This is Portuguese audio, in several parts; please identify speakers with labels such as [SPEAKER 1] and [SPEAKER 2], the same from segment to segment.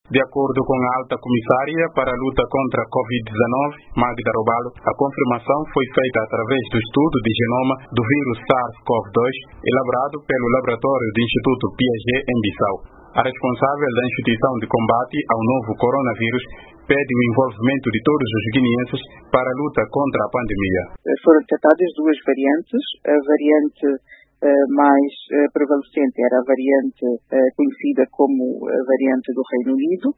[SPEAKER 1] De acordo com a alta comissária para a luta contra a Covid-19, Magda Robalo, a confirmação foi feita através do estudo de genoma do vírus SARS-CoV-2, elaborado pelo laboratório do Instituto Piaget em Bissau. A responsável da instituição de combate ao novo coronavírus pede o envolvimento de todos os guineenses para a luta contra a pandemia.
[SPEAKER 2] Foram detectadas duas variantes. A variante mais prevalecente era a variante conhecida como a variante do Reino Unido,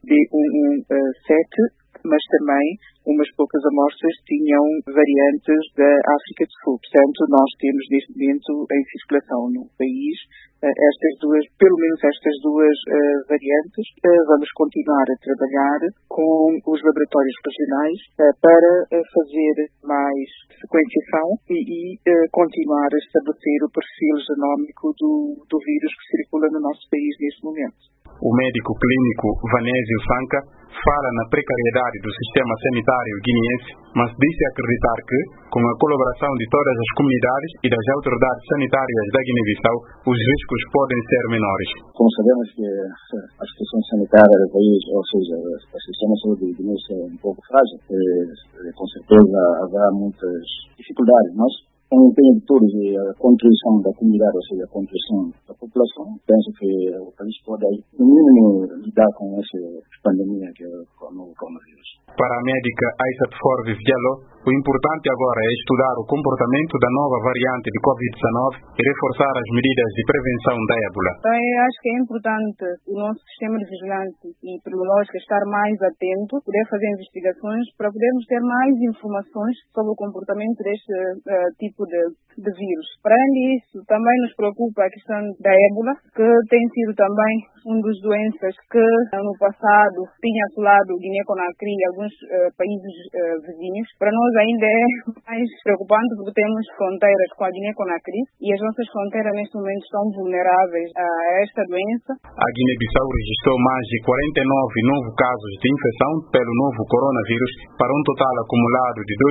[SPEAKER 2] B117, mas também umas poucas amostras tinham variantes da África do Sul. Portanto, nós temos neste momento em circulação no país pelo menos estas duas variantes. Vamos continuar a trabalhar com os laboratórios regionais para fazer mais sequenciação e continuar a estabelecer o perfil genómico do vírus que circula no nosso país neste momento.
[SPEAKER 1] O médico clínico Vanésio Sanca fala na precariedade do sistema sanitário guineense, mas disse acreditar que, com a colaboração de todas as comunidades e das autoridades sanitárias da Guiné-Bissau, os riscos podem ser menores.
[SPEAKER 3] Como sabemos que a situação sanitária do país, ou seja, o sistema de saúde guineense é um pouco frágil, com certeza haverá muitas dificuldades, mas com o empenho de todos e a contribuição da comunidade, ou seja, a contribuição da população, penso que o país pode, no mínimo, lidar com essa pandemia que é o novo coronavírus.
[SPEAKER 1] Para a médica Aissat Forbes Diallo, o importante agora é estudar o comportamento da nova variante de Covid-19 e reforçar as medidas de prevenção da ébola.
[SPEAKER 4] Então, eu acho que é importante o nosso sistema de vigilância e epidemiológico estar mais atento, poder fazer investigações para podermos ter mais informações sobre o comportamento deste tipo de vírus. Para além disso, também nos preocupa a questão da ébola, que tem sido também uma das doenças que no passado tinha assolado Guiné-Conakry e alguns países vizinhos. Para nós ainda é mais preocupante porque temos fronteiras com a Guiné-Conakry e as nossas fronteiras neste momento estão vulneráveis a esta doença.
[SPEAKER 1] A Guiné-Bissau registrou mais de 49 novos casos de infecção pelo novo coronavírus, para um total acumulado de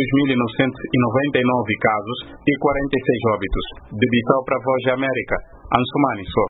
[SPEAKER 1] 2.999 casos e 46 óbitos. De Bissau para a Voz da América, Ansumani Só.